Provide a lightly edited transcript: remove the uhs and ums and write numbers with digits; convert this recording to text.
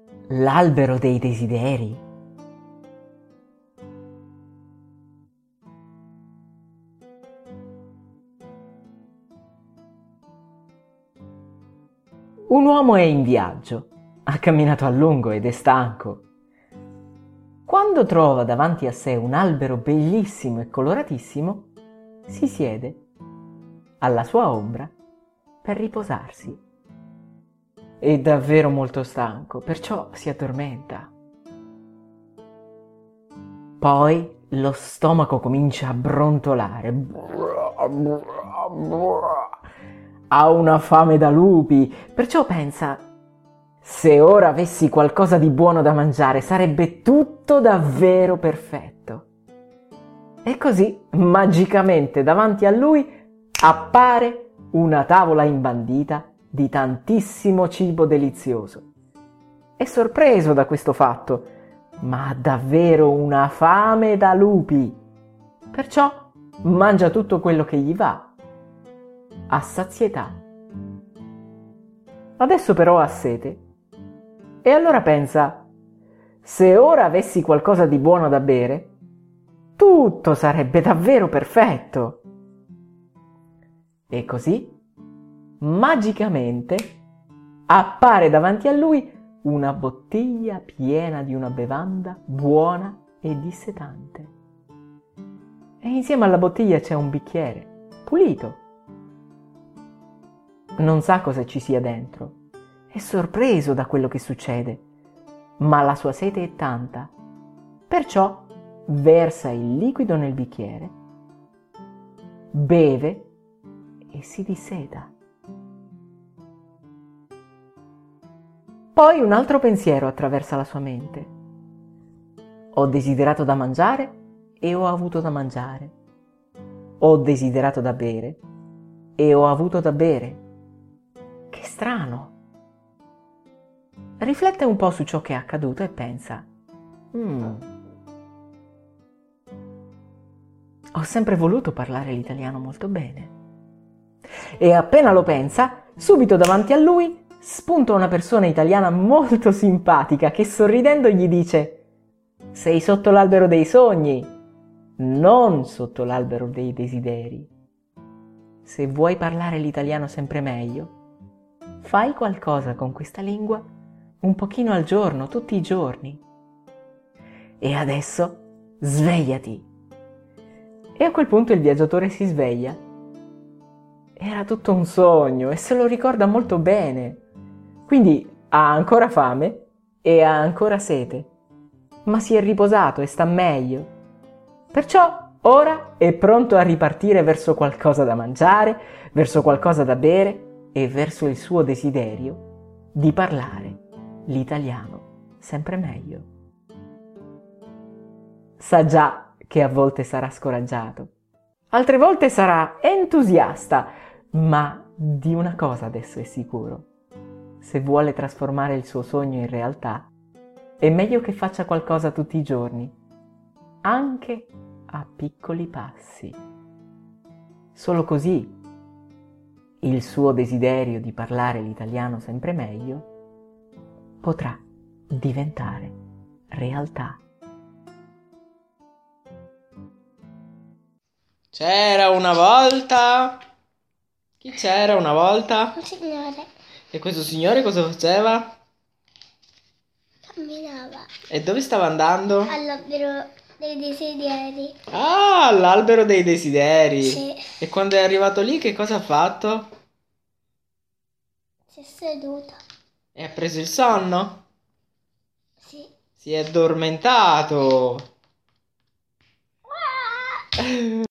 l'albero dei desideri? Un uomo è in viaggio, ha camminato a lungo ed è stanco. Quando trova davanti a sé un albero bellissimo e coloratissimo, si siede alla sua ombra per riposarsi. È davvero molto stanco, perciò si addormenta. Poi lo stomaco comincia a brontolare. Ha una fame da lupi, perciò pensa: se ora avessi qualcosa di buono da mangiare, sarebbe tutto davvero perfetto. E così, magicamente, davanti a lui appare una tavola imbandita di tantissimo cibo delizioso. È sorpreso da questo fatto, ma ha davvero una fame da lupi. Perciò mangia tutto quello che gli va, a sazietà. Adesso però ha sete. E allora pensa: se ora avessi qualcosa di buono da bere, tutto sarebbe davvero perfetto. E così, magicamente, appare davanti a lui una bottiglia piena di una bevanda buona e dissetante. E insieme alla bottiglia c'è un bicchiere, pulito. Non sa cosa ci sia dentro. È sorpreso da quello che succede, ma la sua sete è tanta. Perciò versa il liquido nel bicchiere, beve e si disseta. Poi un altro pensiero attraversa la sua mente. Ho desiderato da mangiare e ho avuto da mangiare. Ho desiderato da bere e ho avuto da bere. Che strano! Riflette un po' su ciò che è accaduto e pensa: ho sempre voluto parlare l'italiano molto bene. E appena lo pensa, subito davanti a lui spunta una persona italiana molto simpatica che sorridendo gli dice: sei sotto l'albero dei sogni, non sotto l'albero dei desideri. Se vuoi parlare l'italiano sempre meglio, fai qualcosa con questa lingua un pochino al giorno, tutti i giorni. E adesso svegliati. E a quel punto il viaggiatore si sveglia. Era tutto un sogno e se lo ricorda molto bene. Quindi ha ancora fame e ha ancora sete, ma si è riposato e sta meglio. Perciò ora è pronto a ripartire verso qualcosa da mangiare, verso qualcosa da bere e verso il suo desiderio di parlare l'italiano sempre meglio. Sa già che a volte sarà scoraggiato, altre volte sarà entusiasta, ma di una cosa adesso è sicuro: se vuole trasformare il suo sogno in realtà, è meglio che faccia qualcosa tutti i giorni, anche a piccoli passi. Solo così il suo desiderio di parlare l'italiano sempre meglio potrà diventare realtà. C'era una volta. Chi c'era una volta? Un signore E questo signore cosa faceva? camminava E dove stava andando? all'albero dei desideri. Ah, all'albero dei desideri. Sì. E quando è arrivato lì, che cosa ha fatto? Si è seduto. E ha preso il sonno? Sì. Si è addormentato.